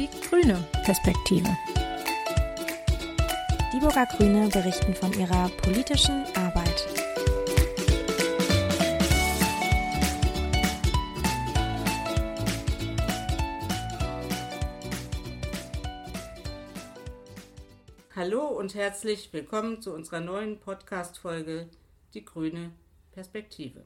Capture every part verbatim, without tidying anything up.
Die grüne Perspektive. Dieburger Grüne berichten von ihrer politischen Arbeit. Hallo und herzlich willkommen zu unserer neuen Podcast-Folge Die grüne Perspektive.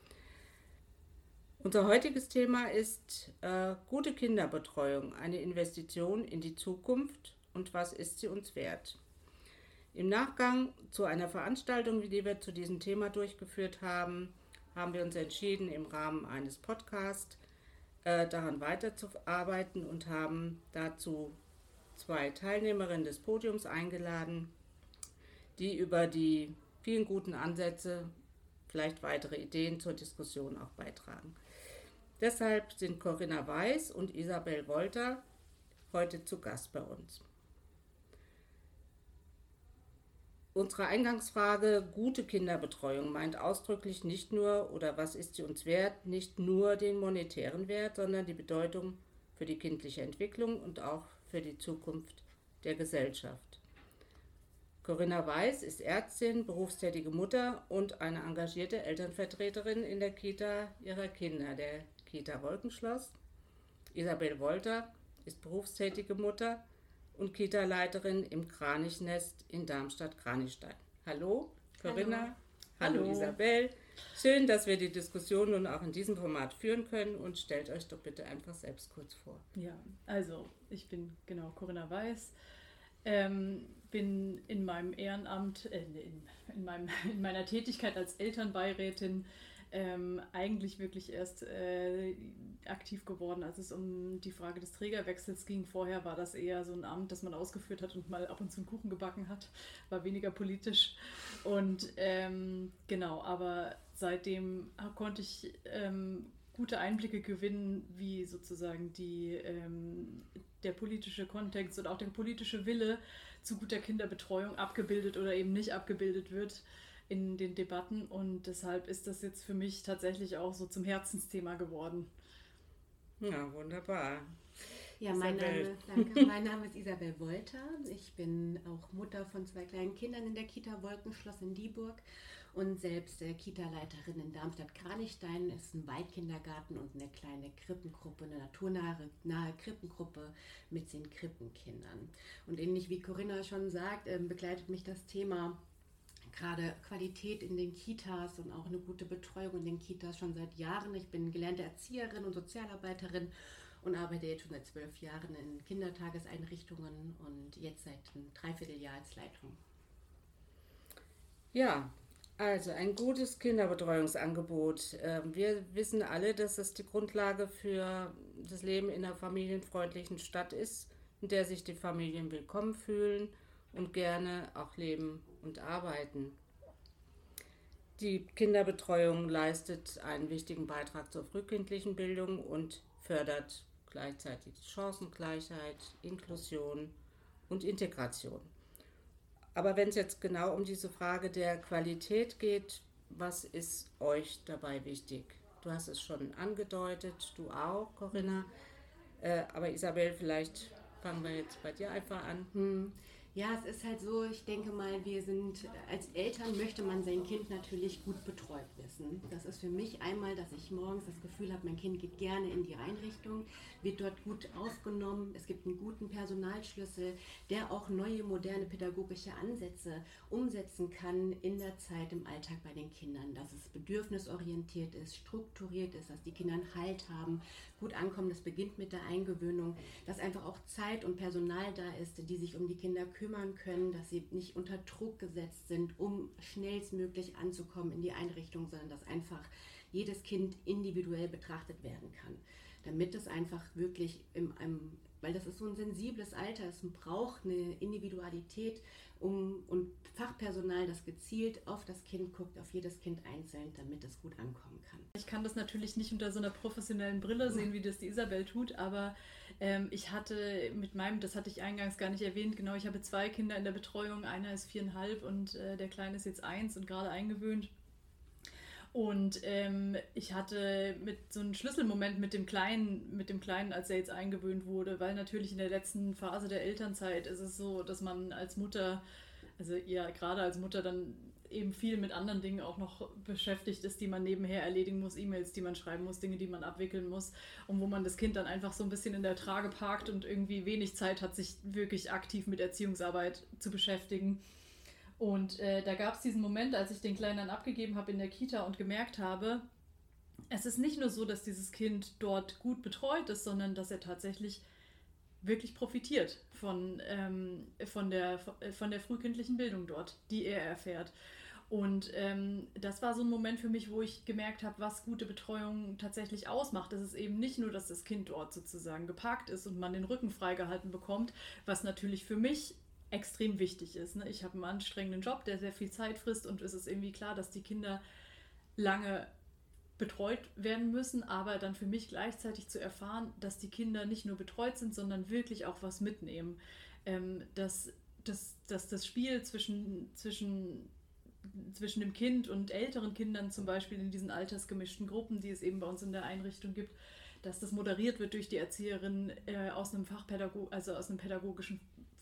Unser heutiges Thema ist äh, gute Kinderbetreuung, eine Investition in die Zukunft und was ist sie uns wert? Im Nachgang zu einer Veranstaltung, die wir zu diesem Thema durchgeführt haben, haben wir uns entschieden, im Rahmen eines Podcasts äh, daran weiterzuarbeiten und haben dazu zwei Teilnehmerinnen des Podiums eingeladen, die über die vielen guten Ansätze vielleicht weitere Ideen zur Diskussion auch beitragen. Deshalb sind Corinna Weiß und Isabel Wolter heute zu Gast bei uns. Unsere Eingangsfrage gute Kinderbetreuung meint ausdrücklich nicht nur, oder was ist sie uns wert, nicht nur den monetären Wert, sondern die Bedeutung für die kindliche Entwicklung und auch für die Zukunft der Gesellschaft. Corinna Weiß ist Ärztin, berufstätige Mutter und eine engagierte Elternvertreterin in der Kita ihrer Kinder, der Kita Wolkenschloss. Isabel Wolter ist berufstätige Mutter und Kita-Leiterin im Kranichnest in Darmstadt-Kranichstein. Hallo Corinna, hallo. hallo Isabel. Schön, dass wir die Diskussion nun auch in diesem Format führen können und stellt euch doch bitte einfach selbst kurz vor. Ja, also ich bin genau Corinna Weiß, ähm, bin in meinem Ehrenamt, äh, in, in, meinem, in meiner Tätigkeit als Elternbeirätin ähm, eigentlich wirklich erst äh, aktiv geworden, als es um die Frage des Trägerwechsels ging. Vorher war das eher so ein Amt, das man ausgeführt hat und mal ab und zu einen Kuchen gebacken hat, war weniger politisch. Und ähm, genau, aber seitdem konnte ich ähm, gute Einblicke gewinnen, wie sozusagen die, ähm, der politische Kontext und auch der politische Wille zu guter Kinderbetreuung abgebildet oder eben nicht abgebildet wird in den Debatten. Und deshalb ist das jetzt für mich tatsächlich auch so zum Herzensthema geworden. Ja, wunderbar. Ja, mein Name, danke, mein Name ist Isabel Wolter. Ich bin auch Mutter von zwei kleinen Kindern in der Kita Wolkenschloss in Dieburg und selbst äh, Kita-Leiterin in Darmstadt-Kranichstein. Ist ein Waldkindergarten und eine kleine Krippengruppe, eine naturnahe nahe Krippengruppe mit zehn Krippenkindern. Und ähnlich wie Corinna schon sagt, äh, begleitet mich das Thema gerade Qualität in den Kitas und auch eine gute Betreuung in den Kitas schon seit Jahren. Ich bin gelernte Erzieherin und Sozialarbeiterin und arbeite jetzt schon seit zwölf Jahren in Kindertageseinrichtungen und jetzt seit einem Dreivierteljahr als Leitung. Ja, also ein gutes Kinderbetreuungsangebot. Wir wissen alle, dass es die Grundlage für das Leben in einer familienfreundlichen Stadt ist, in der sich die Familien willkommen fühlen und gerne auch leben und arbeiten. Die Kinderbetreuung leistet einen wichtigen Beitrag zur frühkindlichen Bildung und fördert gleichzeitig Chancengleichheit, Inklusion und Integration. Aber wenn es jetzt genau um diese Frage der Qualität geht, was ist euch dabei wichtig? Du hast es schon angedeutet, du auch, Corinna. Äh, aber Isabel, vielleicht fangen wir jetzt bei dir einfach an. Hm. Ja, es ist halt so, ich denke mal, wir sind, als Eltern möchte man sein Kind natürlich gut betreut wissen. Das ist für mich einmal, dass ich morgens das Gefühl habe, mein Kind geht gerne in die Einrichtung, wird dort gut aufgenommen, es gibt einen guten Personalschlüssel, der auch neue, moderne pädagogische Ansätze umsetzen kann in der Zeit im Alltag bei den Kindern, dass es bedürfnisorientiert ist, strukturiert ist, dass die Kinder einen Halt haben, gut ankommen, das beginnt mit der Eingewöhnung, dass einfach auch Zeit und Personal da ist, die sich um die Kinder kümmern können, dass sie nicht unter Druck gesetzt sind, um schnellstmöglich anzukommen in die Einrichtung, sondern dass einfach jedes Kind individuell betrachtet werden kann, damit es einfach wirklich im, im weil das ist so ein sensibles Alter, es braucht eine Individualität um, und Fachpersonal, das gezielt auf das Kind guckt, auf jedes Kind einzeln, damit es gut ankommen kann. Ich kann das natürlich nicht unter so einer professionellen Brille sehen, wie das die Isabel tut, aber ähm, ich hatte mit meinem, das hatte ich eingangs gar nicht erwähnt, genau, ich habe zwei Kinder in der Betreuung, einer ist viereinhalb und äh, der Kleine ist jetzt eins und gerade eingewöhnt. Und ähm, ich hatte mit so einem Schlüsselmoment mit dem Kleinen, mit dem Kleinen, als er jetzt eingewöhnt wurde, weil natürlich in der letzten Phase der Elternzeit ist es so, dass man als Mutter, also ja gerade als Mutter dann eben viel mit anderen Dingen auch noch beschäftigt ist, die man nebenher erledigen muss, E-Mails, die man schreiben muss, Dinge, die man abwickeln muss und wo man das Kind dann einfach so ein bisschen in der Trage parkt und irgendwie wenig Zeit hat, sich wirklich aktiv mit Erziehungsarbeit zu beschäftigen. Und äh, da gab es diesen Moment, als ich den Kleinen dann abgegeben habe in der Kita und gemerkt habe, es ist nicht nur so, dass dieses Kind dort gut betreut ist, sondern dass er tatsächlich wirklich profitiert von, ähm, von, der, von der frühkindlichen Bildung dort, die er erfährt. Und ähm, das war so ein Moment für mich, wo ich gemerkt habe, was gute Betreuung tatsächlich ausmacht. Es ist eben nicht nur, dass das Kind dort sozusagen geparkt ist und man den Rücken freigehalten bekommt, was natürlich für mich extrem wichtig ist. Ne? Ich habe einen anstrengenden Job, der sehr viel Zeit frisst und es ist irgendwie klar, dass die Kinder lange betreut werden müssen, aber dann für mich gleichzeitig zu erfahren, dass die Kinder nicht nur betreut sind, sondern wirklich auch was mitnehmen. Ähm, dass, dass, dass das Spiel zwischen, zwischen, zwischen dem Kind und älteren Kindern, zum Beispiel in diesen altersgemischten Gruppen, die es eben bei uns in der Einrichtung gibt, dass das moderiert wird durch die Erzieherin äh, aus einem Fachpädago- also aus einem pädagogischen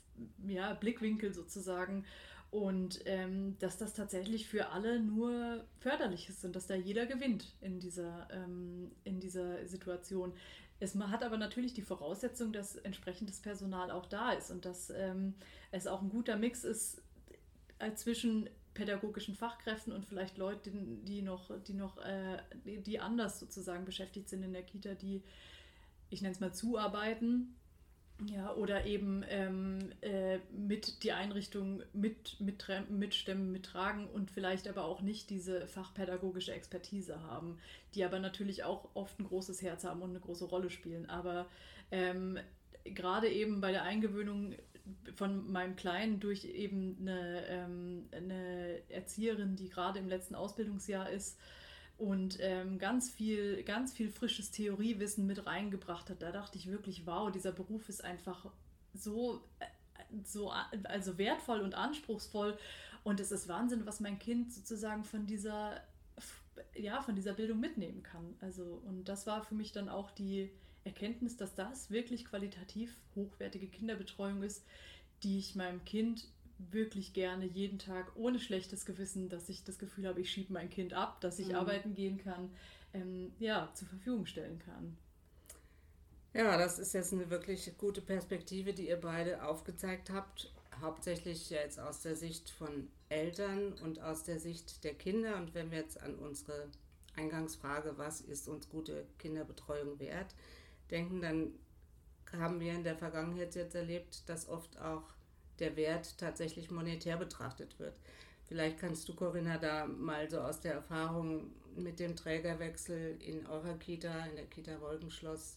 ja, Blickwinkel sozusagen und ähm, dass das tatsächlich für alle nur förderlich ist und dass da jeder gewinnt in dieser, ähm, in dieser Situation. Es hat aber natürlich die Voraussetzung, dass entsprechendes Personal auch da ist und dass ähm, es auch ein guter Mix ist äh, zwischen pädagogischen Fachkräften und vielleicht Leuten, die noch, die noch, äh, die, die anders sozusagen beschäftigt sind in der Kita, die, ich nenne es mal, zuarbeiten. Ja, oder eben ähm, äh, mit die Einrichtung mit, mit, mitstemmen, mittragen und vielleicht aber auch nicht diese fachpädagogische Expertise haben, die aber natürlich auch oft ein großes Herz haben und eine große Rolle spielen. Aber ähm, gerade eben bei der Eingewöhnung von meinem Kleinen durch eben eine, ähm, eine Erzieherin, die gerade im letzten Ausbildungsjahr ist, und ähm, ganz viel, ganz viel frisches Theoriewissen mit reingebracht hat. Da dachte ich wirklich, wow, dieser Beruf ist einfach so, so also wertvoll und anspruchsvoll. Und es ist Wahnsinn, was mein Kind sozusagen von dieser, ja, von dieser Bildung mitnehmen kann. Also, und das war für mich dann auch die Erkenntnis, dass das wirklich qualitativ hochwertige Kinderbetreuung ist, die ich meinem Kind wirklich gerne jeden Tag ohne schlechtes Gewissen, dass ich das Gefühl habe, ich schiebe mein Kind ab, dass ich mhm. arbeiten gehen kann, ähm, ja, zur Verfügung stellen kann. Ja, das ist jetzt eine wirklich gute Perspektive, die ihr beide aufgezeigt habt, hauptsächlich jetzt aus der Sicht von Eltern und aus der Sicht der Kinder. Und wenn wir jetzt an unsere Eingangsfrage, was ist uns gute Kinderbetreuung wert, denken, dann haben wir in der Vergangenheit jetzt erlebt, dass oft auch der Wert tatsächlich monetär betrachtet wird. Vielleicht kannst du, Corinna, da mal so aus der Erfahrung mit dem Trägerwechsel in eurer Kita, in der Kita Wolkenschloss,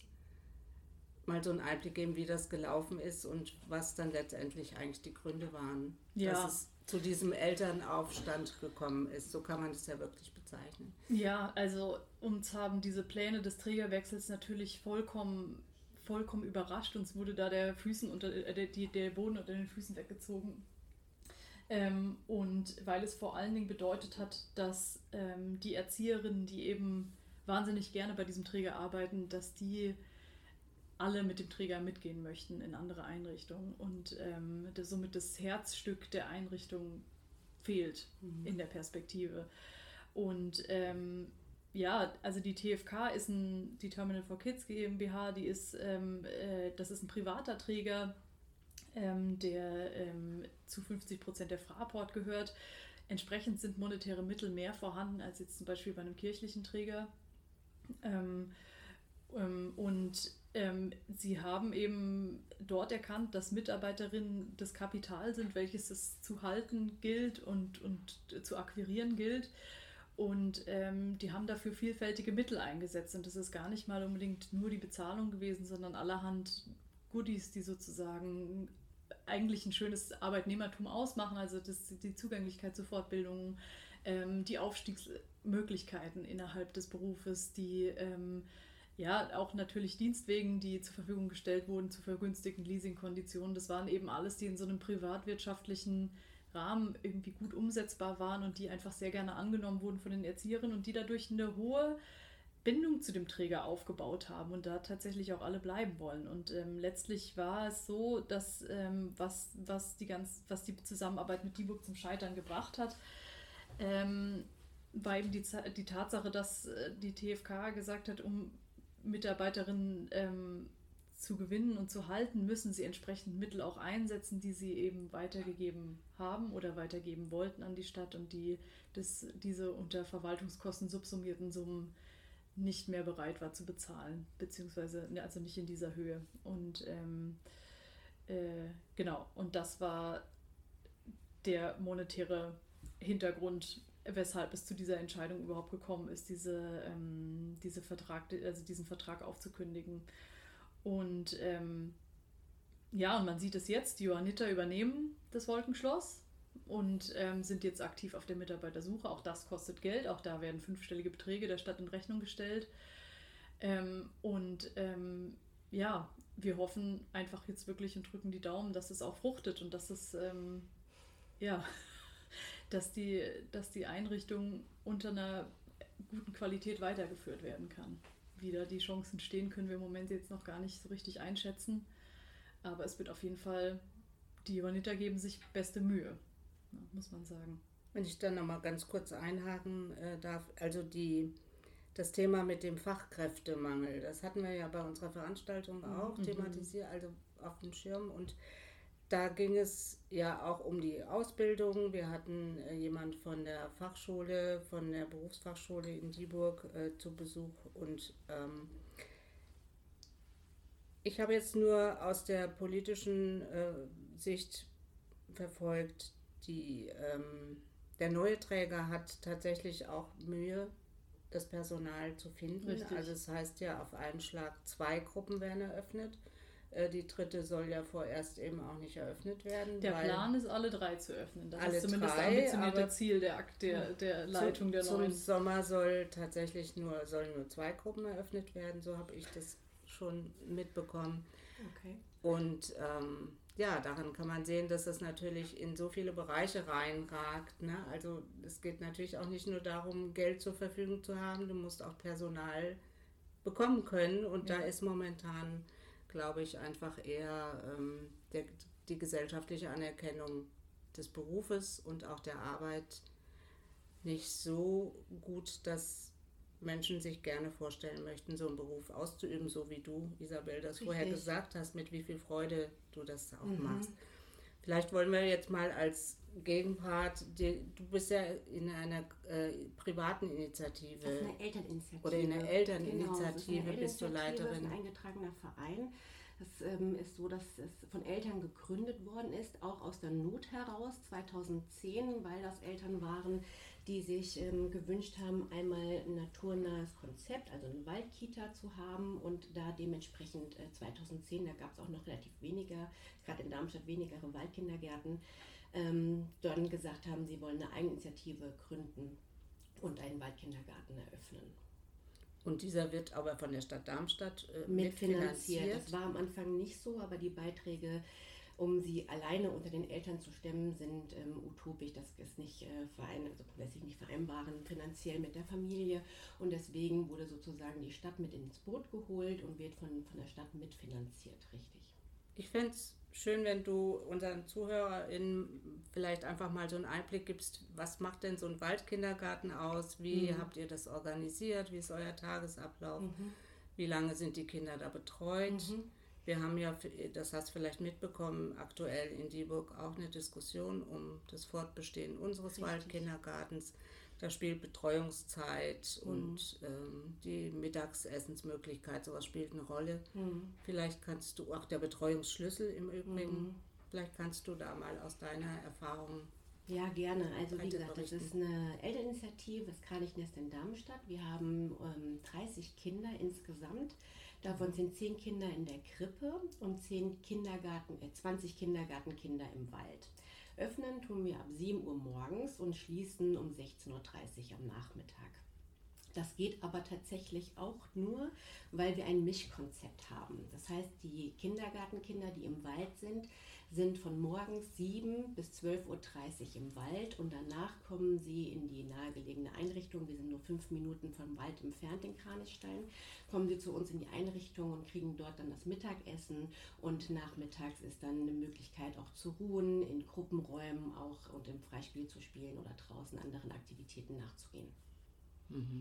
mal so einen Einblick geben, wie das gelaufen ist und was dann letztendlich eigentlich die Gründe waren, ja. dass es zu diesem Elternaufstand gekommen ist. So kann man das ja wirklich bezeichnen. Ja, also uns haben diese Pläne des Trägerwechsels natürlich vollkommen vollkommen überrascht. Uns wurde da der, Füßen unter, äh, der, der Boden unter den Füßen weggezogen. Ähm, und weil es vor allen Dingen bedeutet hat, dass ähm, die Erzieherinnen, die eben wahnsinnig gerne bei diesem Träger arbeiten, dass die alle mit dem Träger mitgehen möchten in andere Einrichtungen und ähm, das, somit das Herzstück der Einrichtung fehlt mhm. in der Perspektive. Und ähm, ja, also die T F K ist ein, die Terminal for Kids GmbH, die ist, ähm, äh, das ist ein privater Träger, ähm, der ähm, zu fünfzig Prozent der Fraport gehört. Entsprechend sind monetäre Mittel mehr vorhanden als jetzt zum Beispiel bei einem kirchlichen Träger. Ähm, ähm, und ähm, sie haben eben dort erkannt, dass Mitarbeiterinnen das Kapital sind, welches es zu halten gilt und, und zu akquirieren gilt. Und ähm, die haben dafür vielfältige Mittel eingesetzt. Und das ist gar nicht mal unbedingt nur die Bezahlung gewesen, sondern allerhand Goodies, die sozusagen eigentlich ein schönes Arbeitnehmertum ausmachen. Also das, die Zugänglichkeit zu Fortbildungen, ähm, die Aufstiegsmöglichkeiten innerhalb des Berufes, die ähm, ja auch natürlich Dienstwegen, die zur Verfügung gestellt wurden zu vergünstigten Leasingkonditionen. Das waren eben alles, die in so einem privatwirtschaftlichen Rahmen irgendwie gut umsetzbar waren und die einfach sehr gerne angenommen wurden von den Erzieherinnen und die dadurch eine hohe Bindung zu dem Träger aufgebaut haben und da tatsächlich auch alle bleiben wollen. Und ähm, letztlich war es so, dass ähm, was, was, die ganz, was die Zusammenarbeit mit DIBUG zum Scheitern gebracht hat, ähm, war eben die, die Tatsache, dass äh, die T F K gesagt hat, um Mitarbeiterinnen ähm, zu gewinnen und zu halten, müssen sie entsprechend Mittel auch einsetzen, die sie eben weitergegeben haben oder weitergeben wollten an die Stadt und die das, diese unter Verwaltungskosten subsumierten Summen nicht mehr bereit war zu bezahlen, beziehungsweise also nicht in dieser Höhe. Und ähm, äh, genau, und das war der monetäre Hintergrund, weshalb es zu dieser Entscheidung überhaupt gekommen ist, diese, ähm, diese Vertrag, also diesen Vertrag aufzukündigen. Und ähm, ja, und man sieht es jetzt, die Johanniter übernehmen das Wolkenschloss und ähm, sind jetzt aktiv auf der Mitarbeitersuche. Auch das kostet Geld, auch da werden fünfstellige Beträge der Stadt in Rechnung gestellt. Ähm, und ähm, ja, wir hoffen einfach jetzt wirklich und drücken die Daumen, dass es auch fruchtet und dass es, ähm, ja, dass die, dass die Einrichtung unter einer guten Qualität weitergeführt werden kann. Wie da die Chancen stehen, können wir im Moment jetzt noch gar nicht so richtig einschätzen. Aber es wird auf jeden Fall, die Johanniter geben sich beste Mühe, muss man sagen. Wenn ich dann nochmal ganz kurz einhaken äh, darf, also die, das Thema mit dem Fachkräftemangel, das hatten wir ja bei unserer Veranstaltung auch mhm. thematisiert, also auf dem Schirm, und da ging es ja auch um die Ausbildung. Wir hatten äh, jemand von der Fachschule, von der Berufsfachschule in Dieburg äh, zu Besuch und ähm, ich habe jetzt nur aus der politischen äh, Sicht verfolgt, die, ähm, der neue Träger hat tatsächlich auch Mühe, das Personal zu finden. Richtig. Also es heißt ja, auf einen Schlag zwei Gruppen werden eröffnet. Äh, die dritte soll ja vorerst eben auch nicht eröffnet werden. Der Plan ist, alle drei zu öffnen. Das alle ist zumindest drei, das ambitionierte Ziel der, der, der Leitung zu, der neuen. Zum Sommer soll tatsächlich nur, sollen nur zwei Gruppen eröffnet werden, so habe ich das schon mitbekommen. Okay. Und ähm, ja, daran kann man sehen, dass es natürlich in so viele Bereiche reinragt. Ne? Also es geht natürlich auch nicht nur darum, Geld zur Verfügung zu haben, du musst auch Personal bekommen können. Und ja. da ist momentan, glaube ich, einfach eher ähm, der, die gesellschaftliche Anerkennung des Berufes und auch der Arbeit nicht so gut, dass Menschen sich gerne vorstellen möchten, so einen Beruf auszuüben, so wie du, Isabel, das Richtig. vorher gesagt hast, mit wie viel Freude du das auch mhm. machst. Vielleicht wollen wir jetzt mal als Gegenpart, die, du bist ja in einer äh, privaten Initiative. Das ist eine Elterninitiative. Oder in einer Elterninitiative genau, bist du Leiterin. Das ist ein eingetragener Verein. Das ähm, ist so, dass es von Eltern gegründet worden ist, auch aus der Not heraus, zweitausendzehn, weil das Eltern waren, die sich ähm, gewünscht haben, einmal ein naturnahes Konzept, also eine Waldkita zu haben und da dementsprechend äh, zweitausendzehn, da gab es auch noch relativ weniger, gerade in Darmstadt weniger Waldkindergärten, ähm, dann gesagt haben, sie wollen eine Eigeninitiative gründen und einen Waldkindergarten eröffnen. Und dieser wird aber von der Stadt Darmstadt äh, mitfinanziert. mitfinanziert. Das war am Anfang nicht so, aber die Beiträge, um sie alleine unter den Eltern zu stemmen, sind ähm, utopisch. Das ist nicht äh, verein, also lässt sich nicht vereinbaren finanziell mit der Familie. Und deswegen wurde sozusagen die Stadt mit ins Boot geholt und wird von, von der Stadt mitfinanziert, richtig. Ich fände es schön, wenn du unseren ZuhörerInnen vielleicht einfach mal so einen Einblick gibst, was macht denn so ein Waldkindergarten aus? Wie mhm. habt ihr das organisiert? Wie ist euer Tagesablauf? Mhm. Wie lange sind die Kinder da betreut? Mhm. Wir haben ja, das hast du vielleicht mitbekommen, aktuell in Dieburg auch eine Diskussion um das Fortbestehen unseres Richtig. Waldkindergartens. Da spielt Betreuungszeit mhm. und ähm, die Mittagsessensmöglichkeit, sowas spielt eine Rolle. Mhm. Vielleicht kannst du, auch der Betreuungsschlüssel im Übrigen, mhm. vielleicht kannst du da mal aus deiner Erfahrung. Ja, gerne. Also wie gesagt, berichten. Das ist eine Elterninitiative, das Kranichennest in Darmstadt. Wir haben ähm, dreißig Kinder insgesamt. Davon sind zehn Kinder in der Krippe und zehn Kindergarten, äh, zwanzig Kindergartenkinder im Wald. Öffnen tun wir ab sieben Uhr morgens und schließen um sechzehn Uhr dreißig am Nachmittag. Das geht aber tatsächlich auch nur, weil wir ein Mischkonzept haben. Das heißt, die Kindergartenkinder, die im Wald sind, sind von morgens sieben bis zwölf Uhr dreißig im Wald und danach kommen sie in die nahegelegene Einrichtung. Wir sind nur fünf Minuten vom Wald entfernt in Kranichstein. Kommen sie zu uns in die Einrichtung und kriegen dort dann das Mittagessen und nachmittags ist dann eine Möglichkeit auch zu ruhen, in Gruppenräumen auch und im Freispiel zu spielen oder draußen anderen Aktivitäten nachzugehen. Mhm.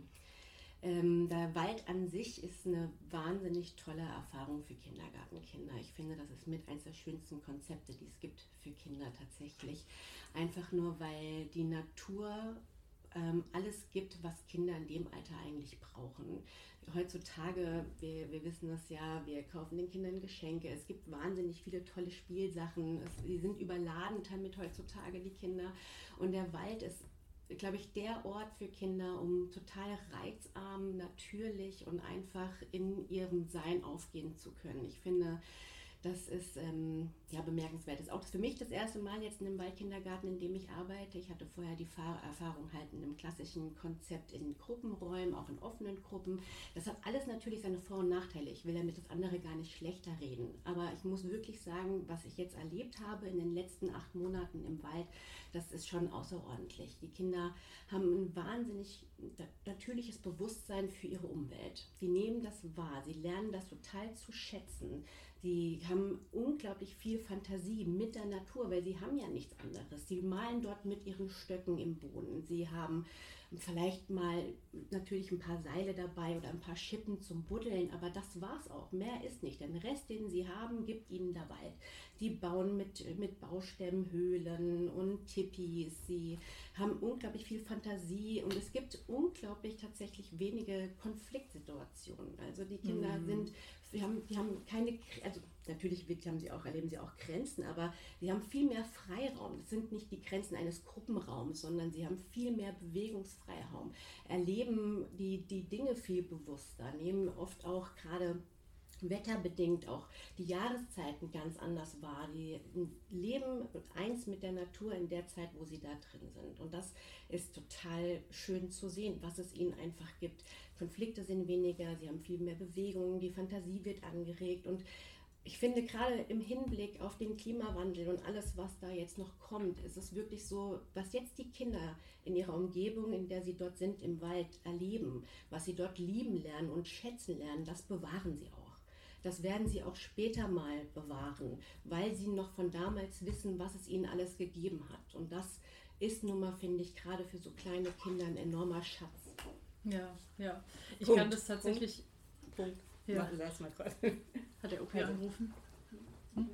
Ähm, der Wald an sich ist eine wahnsinnig tolle Erfahrung für Kindergartenkinder. Ich finde, das ist mit eines der schönsten Konzepte, die es gibt für Kinder tatsächlich. Einfach nur, weil die Natur ähm, alles gibt, was Kinder in dem Alter eigentlich brauchen. Heutzutage, wir, wir wissen das ja, wir kaufen den Kindern Geschenke. Es gibt wahnsinnig viele tolle Spielsachen. Es, die sind überladen damit heutzutage, die Kinder. Und der Wald ist, glaube ich, der Ort für Kinder, um total reizarm, natürlich und einfach in ihrem Sein aufgehen zu können. Ich finde, das ist ähm, ja, bemerkenswert. Das ist auch für mich das erste Mal jetzt in einem Waldkindergarten, in dem ich arbeite. Ich hatte vorher die Fahr- Erfahrung halt in einem klassischen Konzept in Gruppenräumen, auch in offenen Gruppen. Das hat alles natürlich seine Vor- und Nachteile. Ich will damit das andere gar nicht schlechter reden. Aber ich muss wirklich sagen, was ich jetzt erlebt habe in den letzten acht Monaten im Wald, das ist schon außerordentlich. Die Kinder haben ein wahnsinnig natürliches Bewusstsein für ihre Umwelt. Sie nehmen das wahr, sie lernen das total zu schätzen. Sie haben unglaublich viel Fantasie mit der Natur, weil sie haben ja nichts anderes. Sie malen dort mit ihren Stöcken im Boden. Sie haben vielleicht mal natürlich ein paar Seile dabei oder ein paar Schippen zum Buddeln, aber das war's auch. Mehr ist nicht. Den Rest, den sie haben, gibt ihnen der Wald. Sie bauen mit, mit Baustämmen Höhlen und Tipis. Sie haben unglaublich viel Fantasie und es gibt unglaublich tatsächlich wenige Konfliktsituationen. Also die Kinder mhm. sind, die haben, die haben keine, also natürlich haben sie auch, erleben sie auch Grenzen, aber sie haben viel mehr Freiraum. Das sind nicht die Grenzen eines Gruppenraums, sondern sie haben viel mehr Bewegungsfreiraum, erleben die, die Dinge viel bewusster, nehmen oft auch gerade wetterbedingt auch die Jahreszeiten ganz anders wahr. Die leben eins mit der Natur in der Zeit, wo sie da drin sind. Und das ist total schön zu sehen, was es ihnen einfach gibt. Konflikte sind weniger, sie haben viel mehr Bewegung, die Fantasie wird angeregt und ich finde, gerade im Hinblick auf den Klimawandel und alles, was da jetzt noch kommt, ist es wirklich so, was jetzt die Kinder in ihrer Umgebung, in der sie dort sind, im Wald erleben, was sie dort lieben lernen und schätzen lernen, das bewahren sie auch. Das werden sie auch später mal bewahren, weil sie noch von damals wissen, was es ihnen alles gegeben hat. Und das ist nun mal, finde ich, gerade für so kleine Kinder ein enormer Schatz. Ja, ja. Ich Punkt. kann das tatsächlich... Punkt. Ja. Machen wir das mal gerade. Hat der O P angerufen? Hm?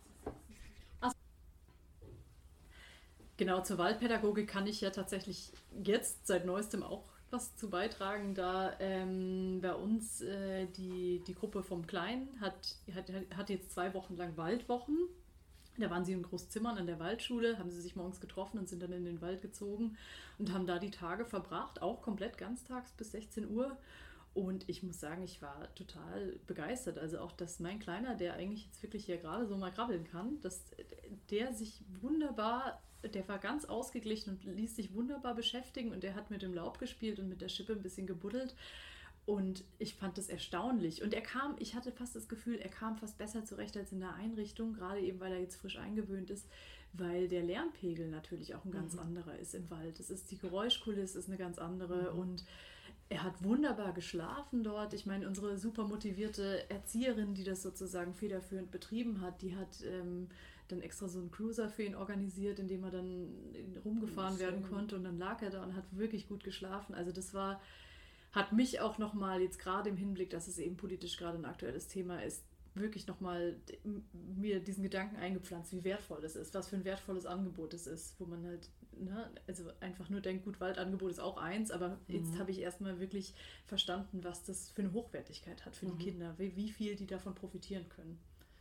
Genau, zur Waldpädagogik kann ich ja tatsächlich jetzt seit neuestem auch was zu beitragen, da ähm, bei uns äh, die, die Gruppe vom Kleinen hat, hat, hat jetzt zwei Wochen lang Waldwochen. Da waren sie in Großzimmern an der Waldschule, haben sie sich morgens getroffen und sind dann in den Wald gezogen und haben da die Tage verbracht, auch komplett ganztags bis sechzehn Uhr. Und ich muss sagen, ich war total begeistert. Also auch, dass mein Kleiner, der eigentlich jetzt wirklich hier gerade so mal krabbeln kann, dass der sich wunderbar, der war ganz ausgeglichen und ließ sich wunderbar beschäftigen und der hat mit dem Laub gespielt und mit der Schippe ein bisschen gebuddelt. Und ich fand das erstaunlich. Und er kam, ich hatte fast das Gefühl, er kam fast besser zurecht als in der Einrichtung, gerade eben, weil er jetzt frisch eingewöhnt ist, weil der Lärmpegel natürlich auch ein ganz mhm. anderer ist im Wald. Es ist die Geräuschkulisse ist eine ganz andere mhm. und er hat wunderbar geschlafen dort. Ich meine, unsere super motivierte Erzieherin, die das sozusagen federführend betrieben hat, die hat ähm, dann extra so einen Cruiser für ihn organisiert, in dem er dann rumgefahren werden konnte und dann lag er da und hat wirklich gut geschlafen. Also das war, hat mich auch nochmal jetzt gerade im Hinblick, dass es eben politisch gerade ein aktuelles Thema ist, wirklich nochmal mir diesen Gedanken eingepflanzt, wie wertvoll das ist, was für ein wertvolles Angebot es ist, wo man halt, ne, also einfach nur denkt, gut, Waldangebot ist auch eins, aber mhm. jetzt habe ich erstmal wirklich verstanden, was das für eine Hochwertigkeit hat für mhm. die Kinder, wie, wie viel die davon profitieren können.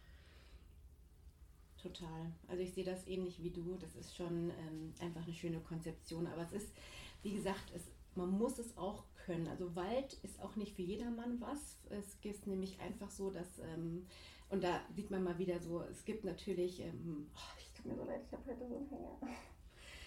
Total. Also ich sehe das ähnlich wie du, das ist schon ähm, einfach eine schöne Konzeption, aber es ist, wie gesagt, es, man muss es auch können. Also Wald ist auch nicht für jedermann was. Es ist nämlich einfach so, dass, ähm, und da sieht man mal wieder so, es gibt natürlich, ähm, oh, ich tut mir so leid, ich habe heute so einen Hänger.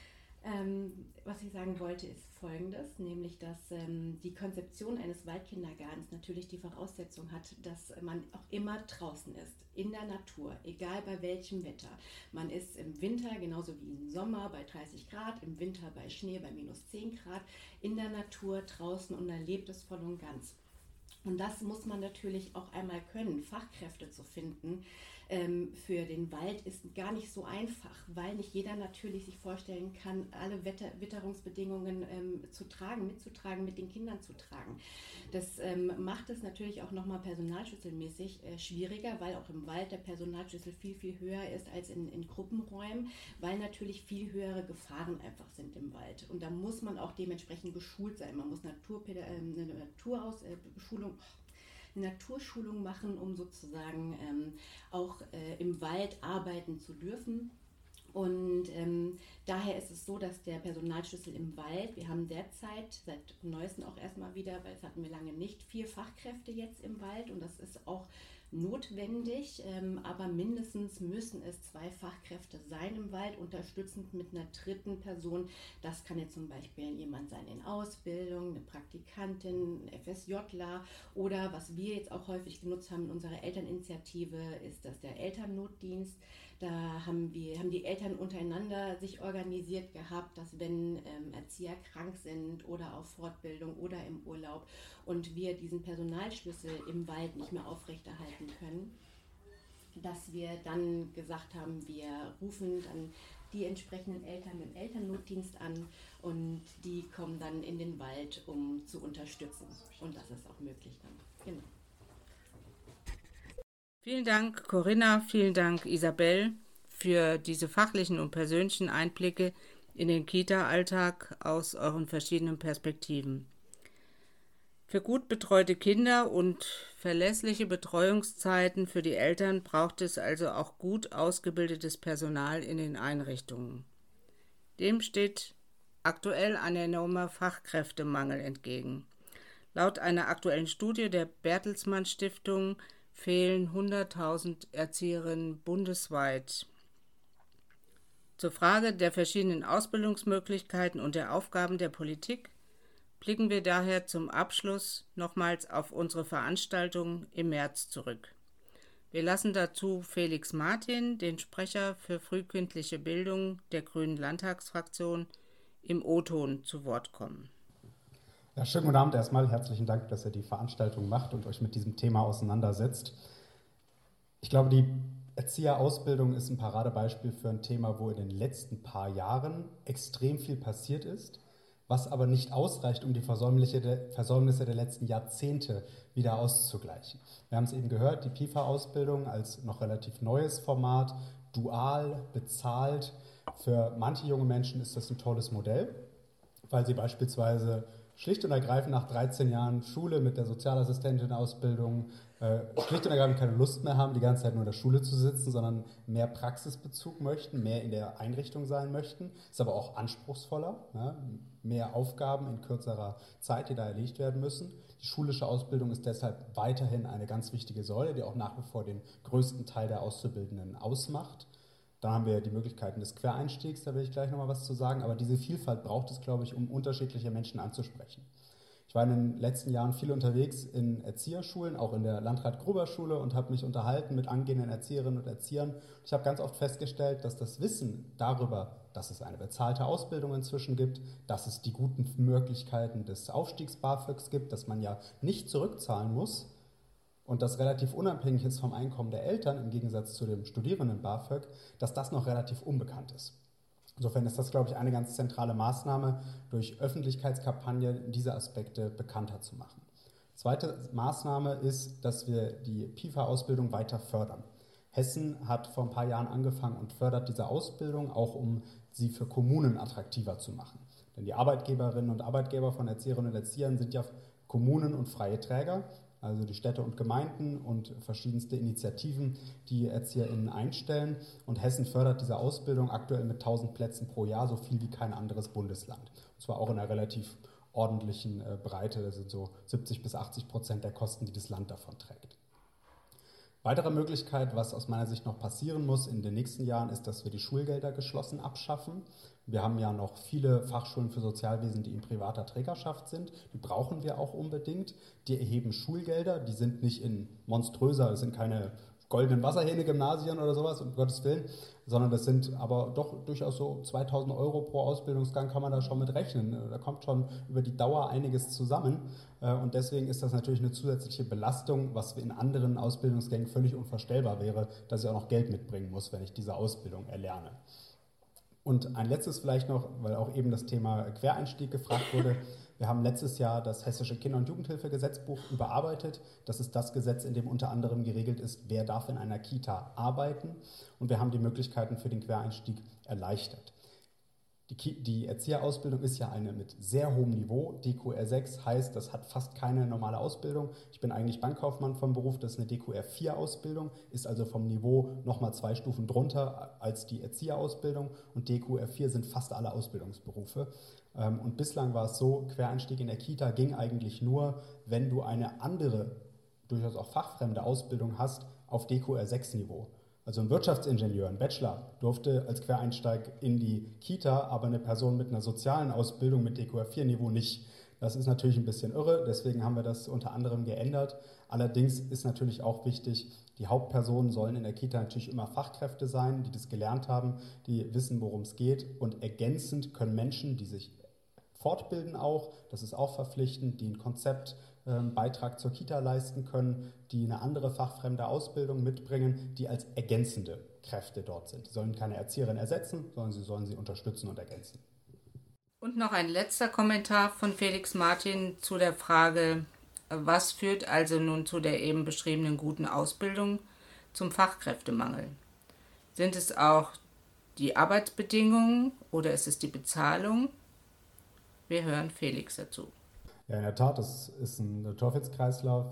Ähm, was ich sagen wollte, ist Folgendes, nämlich, dass ähm, die Konzeption eines Waldkindergartens natürlich die Voraussetzung hat, dass man auch immer draußen ist, in der Natur, egal bei welchem Wetter. Man ist im Winter genauso wie im Sommer bei dreißig Grad, im Winter bei Schnee bei minus zehn Grad, in der Natur draußen und erlebt es voll und ganz. Und das muss man natürlich auch einmal können, Fachkräfte zu finden. Ähm, für den Wald ist gar nicht so einfach, weil nicht jeder natürlich sich vorstellen kann, alle Wetter- Witterungsbedingungen ähm, zu tragen, mitzutragen, mit den Kindern zu tragen. Das ähm, macht es natürlich auch nochmal personalschlüsselmäßig äh, schwieriger, weil auch im Wald der Personalschlüssel viel, viel höher ist als in, in Gruppenräumen, weil natürlich viel höhere Gefahren einfach sind im Wald. Und da muss man auch dementsprechend geschult sein. Man muss Naturpäda- äh, eine Naturausschulung eine Naturschulung machen, um sozusagen ähm, auch äh, im Wald arbeiten zu dürfen. Und ähm, daher ist es so, dass der Personalschlüssel im Wald, wir haben derzeit, seit neuestem auch erstmal wieder, weil das hatten wir lange nicht, vier Fachkräfte jetzt im Wald und das ist auch notwendig, ähm, aber mindestens müssen es zwei Fachkräfte sein im Wald, unterstützend mit einer dritten Person. Das kann jetzt zum Beispiel jemand sein in Ausbildung, eine Praktikantin, ein FSJler oder was wir jetzt auch häufig genutzt haben in unserer Elterninitiative, ist das der Elternnotdienst. Da haben wir, haben die Eltern untereinander sich organisiert gehabt, dass wenn ähm, Erzieher krank sind oder auf Fortbildung oder im Urlaub und wir diesen Personalschlüssel im Wald nicht mehr aufrechterhalten können, dass wir dann gesagt haben, wir rufen dann die entsprechenden Eltern im Elternnotdienst an und die kommen dann in den Wald, um zu unterstützen. Und das ist auch möglich dann. Genau. Vielen Dank, Corinna, vielen Dank, Isabel, für diese fachlichen und persönlichen Einblicke in den Kita-Alltag aus euren verschiedenen Perspektiven. Für gut betreute Kinder und verlässliche Betreuungszeiten für die Eltern braucht es also auch gut ausgebildetes Personal in den Einrichtungen. Dem steht aktuell ein enormer Fachkräftemangel entgegen. Laut einer aktuellen Studie der Bertelsmann Stiftung fehlen hunderttausend Erzieherinnen bundesweit. Zur Frage der verschiedenen Ausbildungsmöglichkeiten und der Aufgaben der Politik blicken wir daher zum Abschluss nochmals auf unsere Veranstaltung im März zurück. Wir lassen dazu Felix Martin, den Sprecher für frühkindliche Bildung der Grünen Landtagsfraktion, im O-Ton zu Wort kommen. Ja, schönen guten Abend erstmal. Herzlichen Dank, dass ihr die Veranstaltung macht und euch mit diesem Thema auseinandersetzt. Ich glaube, die Erzieherausbildung ist ein Paradebeispiel für ein Thema, wo in den letzten paar Jahren extrem viel passiert ist, was aber nicht ausreicht, um die Versäumnisse der letzten Jahrzehnte wieder auszugleichen. Wir haben es eben gehört, die P I F A-Ausbildung als noch relativ neues Format, dual, bezahlt. Für manche junge Menschen ist das ein tolles Modell, weil sie beispielsweise schlicht und ergreifend nach dreizehn Jahren Schule mit der Sozialassistentin-Ausbildung äh, schlicht und ergreifend keine Lust mehr haben, die ganze Zeit nur in der Schule zu sitzen, sondern mehr Praxisbezug möchten, mehr in der Einrichtung sein möchten. Ist aber auch anspruchsvoller, ne? Mehr Aufgaben in kürzerer Zeit, die da erledigt werden müssen. Die schulische Ausbildung ist deshalb weiterhin eine ganz wichtige Säule, die auch nach wie vor den größten Teil der Auszubildenden ausmacht. Dann haben wir die Möglichkeiten des Quereinstiegs, da will ich gleich nochmal was zu sagen, aber diese Vielfalt braucht es, glaube ich, um unterschiedliche Menschen anzusprechen. Ich war in den letzten Jahren viel unterwegs in Erzieherschulen, auch in der Landrat-Gruber-Schule und habe mich unterhalten mit angehenden Erzieherinnen und Erziehern. Ich habe ganz oft festgestellt, dass das Wissen darüber, dass es eine bezahlte Ausbildung inzwischen gibt, dass es die guten Möglichkeiten des Aufstiegs-BAföGs gibt, dass man ja nicht zurückzahlen muss, und das relativ unabhängig ist vom Einkommen der Eltern, im Gegensatz zu dem Studierenden-BAföG, dass das noch relativ unbekannt ist. Insofern ist das, glaube ich, eine ganz zentrale Maßnahme, durch Öffentlichkeitskampagnen diese Aspekte bekannter zu machen. Zweite Maßnahme ist, dass wir die P I F A-Ausbildung weiter fördern. Hessen hat vor ein paar Jahren angefangen und fördert diese Ausbildung, auch um sie für Kommunen attraktiver zu machen. Denn die Arbeitgeberinnen und Arbeitgeber von Erzieherinnen und Erziehern sind ja Kommunen und freie Träger, also die Städte und Gemeinden und verschiedenste Initiativen, die ErzieherInnen einstellen. Und Hessen fördert diese Ausbildung aktuell mit tausend Plätzen pro Jahr, so viel wie kein anderes Bundesland. Und zwar auch in einer relativ ordentlichen äh, Breite, das sind so siebzig bis achtzig Prozent der Kosten, die das Land davon trägt. Weitere Möglichkeit, was aus meiner Sicht noch passieren muss in den nächsten Jahren, ist, dass wir die Schulgelder geschlossen abschaffen. Wir haben ja noch viele Fachschulen für Sozialwesen, die in privater Trägerschaft sind. Die brauchen wir auch unbedingt. Die erheben Schulgelder, die sind nicht in monströser, es sind keine goldenen Wasserhähne-Gymnasien oder sowas, um Gottes Willen, sondern das sind aber doch durchaus so zweitausend Euro pro Ausbildungsgang, kann man da schon mit rechnen. Da kommt schon über die Dauer einiges zusammen und deswegen ist das natürlich eine zusätzliche Belastung, was in anderen Ausbildungsgängen völlig unvorstellbar wäre, dass ich auch noch Geld mitbringen muss, wenn ich diese Ausbildung erlerne. Und ein letztes vielleicht noch, weil auch eben das Thema Quereinstieg gefragt wurde. Wir haben letztes Jahr das Hessische Kinder- und Jugendhilfegesetzbuch überarbeitet. Das ist das Gesetz, in dem unter anderem geregelt ist, wer darf in einer Kita arbeiten. Und wir haben die Möglichkeiten für den Quereinstieg erleichtert. Die, die Erzieherausbildung ist ja eine mit sehr hohem Niveau. D Q R sechs heißt, das hat fast keine normale Ausbildung. Ich bin eigentlich Bankkaufmann vom Beruf, das ist eine D Q R vier Ausbildung, ist also vom Niveau nochmal zwei Stufen drunter als die Erzieherausbildung. Und D Q R vier sind fast alle Ausbildungsberufe. Und bislang war es so, Quereinstieg in der Kita ging eigentlich nur, wenn du eine andere, durchaus auch fachfremde Ausbildung hast auf D Q R sechs Niveau. Also ein Wirtschaftsingenieur, ein Bachelor, durfte als Quereinsteig in die Kita, aber eine Person mit einer sozialen Ausbildung mit D Q R vier Niveau nicht. Das ist natürlich ein bisschen irre, deswegen haben wir das unter anderem geändert. Allerdings ist natürlich auch wichtig, die Hauptpersonen sollen in der Kita natürlich immer Fachkräfte sein, die das gelernt haben, die wissen, worum es geht. Und ergänzend können Menschen, die sich fortbilden auch, das ist auch verpflichtend, die ein Konzept, ähm, Beitrag zur Kita leisten können, die eine andere fachfremde Ausbildung mitbringen, die als ergänzende Kräfte dort sind. Die sollen keine Erzieherin ersetzen, sondern sie sollen sie unterstützen und ergänzen. Und noch ein letzter Kommentar von Felix Martin zu der Frage, was führt also nun zu der eben beschriebenen guten Ausbildung zum Fachkräftemangel? Sind es auch die Arbeitsbedingungen oder ist es die Bezahlung? Wir hören Felix dazu. Ja, in der Tat, das ist ein Teufelskreislauf.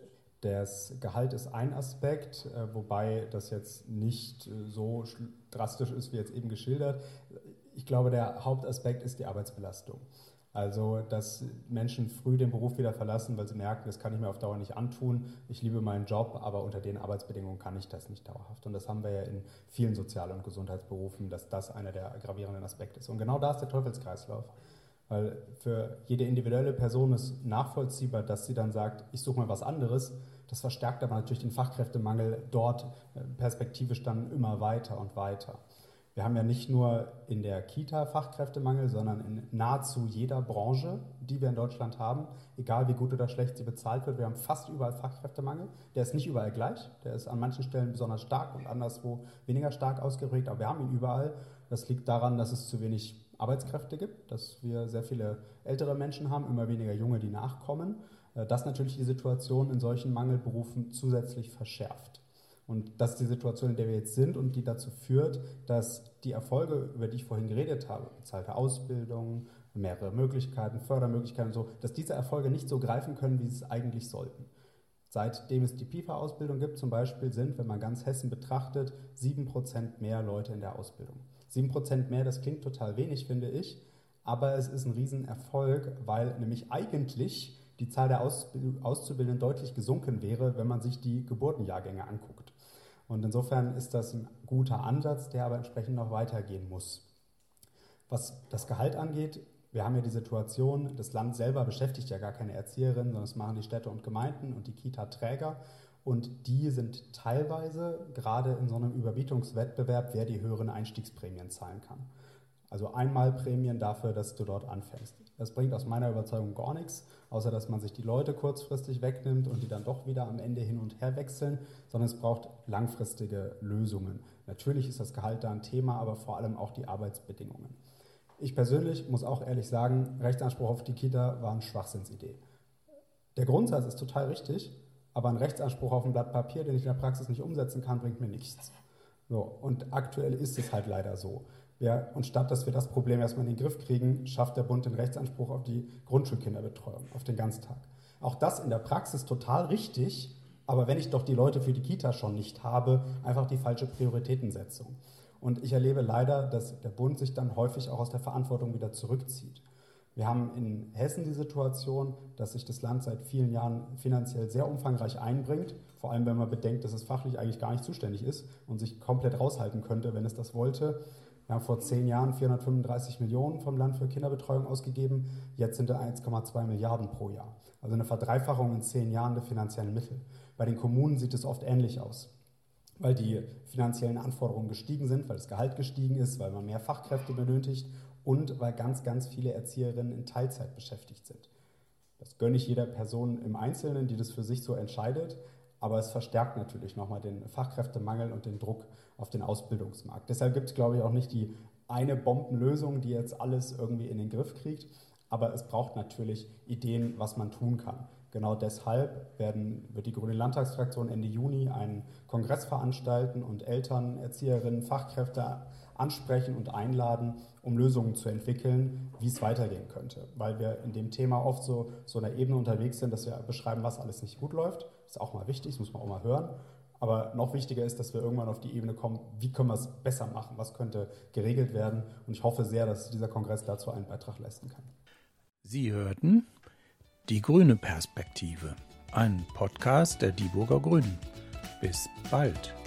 Das Gehalt ist ein Aspekt, wobei das jetzt nicht so drastisch ist, wie jetzt eben geschildert. Ich glaube, der Hauptaspekt ist die Arbeitsbelastung. Also, dass Menschen früh den Beruf wieder verlassen, weil sie merken, das kann ich mir auf Dauer nicht antun. Ich liebe meinen Job, aber unter den Arbeitsbedingungen kann ich das nicht dauerhaft. Und das haben wir ja in vielen Sozial- und Gesundheitsberufen, dass das einer der gravierenden Aspekte ist. Und genau da ist der Teufelskreislauf. Weil für jede individuelle Person ist nachvollziehbar, dass sie dann sagt, ich suche mal was anderes. Das verstärkt aber natürlich den Fachkräftemangel dort perspektivisch dann immer weiter und weiter. Wir haben ja nicht nur in der Kita Fachkräftemangel, sondern in nahezu jeder Branche, die wir in Deutschland haben, egal wie gut oder schlecht sie bezahlt wird. Wir haben fast überall Fachkräftemangel. Der ist nicht überall gleich, der ist an manchen Stellen besonders stark und anderswo weniger stark ausgeprägt, aber wir haben ihn überall. Das liegt daran, dass es zu wenig Arbeitskräfte gibt, dass wir sehr viele ältere Menschen haben, immer weniger Junge, die nachkommen. Das natürlich die Situation in solchen Mangelberufen zusätzlich verschärft. Und das ist die Situation, in der wir jetzt sind und die dazu führt, dass die Erfolge, über die ich vorhin geredet habe, bezahlte Ausbildung, mehrere Möglichkeiten, Fördermöglichkeiten und so, dass diese Erfolge nicht so greifen können, wie sie es eigentlich sollten. Seitdem es die P I F A-Ausbildung gibt zum Beispiel, sind, wenn man ganz Hessen betrachtet, sieben Prozent mehr Leute in der Ausbildung. sieben Prozent mehr, das klingt total wenig, finde ich, aber es ist ein Riesenerfolg, weil nämlich eigentlich die Zahl der Auszubildenden deutlich gesunken wäre, wenn man sich die Geburtenjahrgänge anguckt. Und insofern ist das ein guter Ansatz, der aber entsprechend noch weitergehen muss. Was das Gehalt angeht, wir haben ja die Situation, das Land selber beschäftigt ja gar keine Erzieherinnen, sondern das machen die Städte und Gemeinden und die Kita-Träger. Und die sind teilweise gerade in so einem Überbietungswettbewerb, wer die höheren Einstiegsprämien zahlen kann. Also einmal Prämien dafür, dass du dort anfängst. Das bringt aus meiner Überzeugung gar nichts, außer dass man sich die Leute kurzfristig wegnimmt und die dann doch wieder am Ende hin und her wechseln, sondern es braucht langfristige Lösungen. Natürlich ist das Gehalt da ein Thema, aber vor allem auch die Arbeitsbedingungen. Ich persönlich muss auch ehrlich sagen, Rechtsanspruch auf die Kita war eine Schwachsinnsidee. Der Grundsatz ist total richtig, aber ein Rechtsanspruch auf ein Blatt Papier, den ich in der Praxis nicht umsetzen kann, bringt mir nichts. So, und aktuell ist es halt leider so. Ja, und statt dass wir das Problem erstmal in den Griff kriegen, schafft der Bund den Rechtsanspruch auf die Grundschulkinderbetreuung, auf den Ganztag. Auch das in der Praxis total richtig, aber wenn ich doch die Leute für die Kita schon nicht habe, einfach die falsche Prioritätensetzung. Und ich erlebe leider, dass der Bund sich dann häufig auch aus der Verantwortung wieder zurückzieht. Wir haben in Hessen die Situation, dass sich das Land seit vielen Jahren finanziell sehr umfangreich einbringt, vor allem wenn man bedenkt, dass es fachlich eigentlich gar nicht zuständig ist und sich komplett raushalten könnte, wenn es das wollte. Wir haben vor zehn Jahren vierhundertfünfunddreißig Millionen vom Land für Kinderbetreuung ausgegeben, jetzt sind es eins Komma zwei Milliarden pro Jahr. Also eine Verdreifachung in zehn Jahren der finanziellen Mittel. Bei den Kommunen sieht es oft ähnlich aus, weil die finanziellen Anforderungen gestiegen sind, weil das Gehalt gestiegen ist, weil man mehr Fachkräfte benötigt und weil ganz, ganz viele Erzieherinnen in Teilzeit beschäftigt sind. Das gönne ich jeder Person im Einzelnen, die das für sich so entscheidet, aber es verstärkt natürlich nochmal den Fachkräftemangel und den Druck auf den Ausbildungsmarkt. Deshalb gibt es, glaube ich, auch nicht die eine Bombenlösung, die jetzt alles irgendwie in den Griff kriegt, aber es braucht natürlich Ideen, was man tun kann. Genau deshalb werden, wird die Grüne Landtagsfraktion Ende Juni einen Kongress veranstalten und Eltern, Erzieherinnen, Fachkräfte ansprechen und einladen, um Lösungen zu entwickeln, wie es weitergehen könnte. Weil wir in dem Thema oft so, so einer Ebene unterwegs sind, dass wir beschreiben, was alles nicht gut läuft. Das ist auch mal wichtig, das muss man auch mal hören. Aber noch wichtiger ist, dass wir irgendwann auf die Ebene kommen, wie können wir es besser machen, was könnte geregelt werden. Und ich hoffe sehr, dass dieser Kongress dazu einen Beitrag leisten kann. Sie hörten Die grüne Perspektive, ein Podcast der Dieburger Grünen. Bis bald.